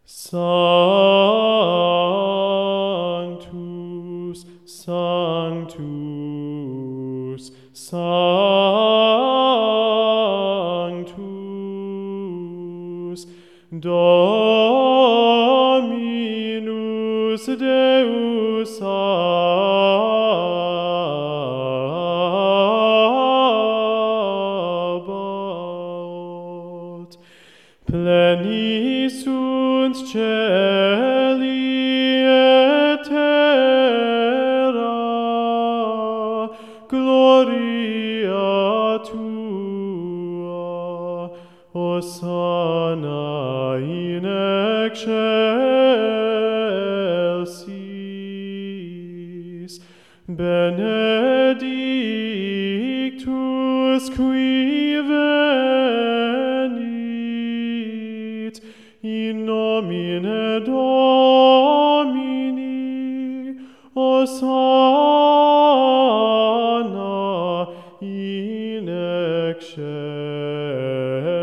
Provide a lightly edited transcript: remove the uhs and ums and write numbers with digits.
Sanctus, Sanctus, Sanctus, Dominus Deus Sabaoth, pleni sunt celi et terra, gloria tua, Hosanna in excelsis, benedictus qui venit, in nomine Domini, Hosanna in excelsis.